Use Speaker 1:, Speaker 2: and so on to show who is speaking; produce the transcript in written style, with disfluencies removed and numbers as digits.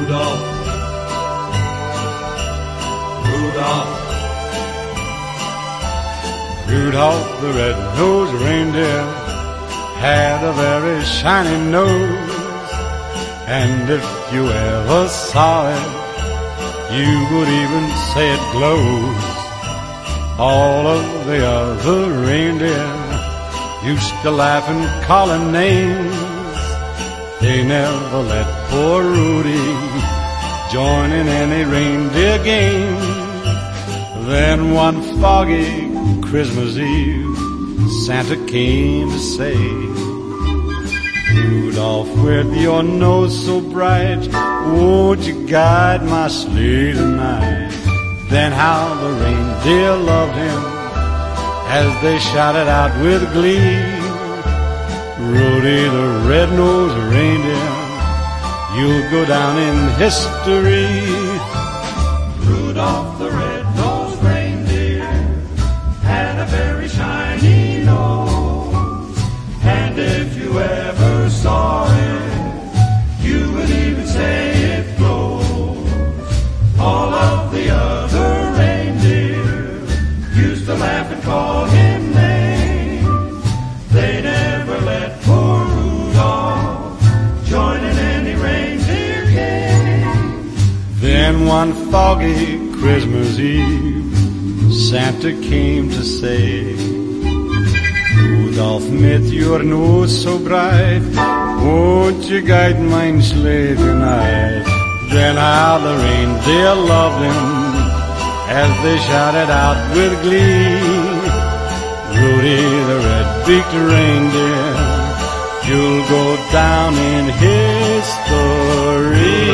Speaker 1: Rudolph, Rudolph,
Speaker 2: Rudolph the red-nosed reindeer had a very shiny nose, and if you ever saw it, you would even say it glows. All of the other reindeer used to laugh and call him names. They never let poor Rudy join in any reindeer game. Then one foggy Christmas Eve, Santa came to say, Rudolph, with your nose so bright, won't you guide my sleigh tonight? Then how the reindeer loved him as they shouted out with glee, Rudy the red-nosed reindeer, you'll go down in history.
Speaker 1: Rudolph the red-nosed reindeer had a very shiny nose, and if you ever saw it, you would even say it glows. All of the other reindeer used to laugh and call him names. They never let poor Rudolph join in any reindeer game.
Speaker 2: Then one foggy Christmas Eve, Santa came to say, Rudolph, mit your nose so bright, won't you guide my sleigh tonight? Then how the reindeer loved him as they shouted out with glee, Rudy the red-beaked reindeer, you'll go down in history.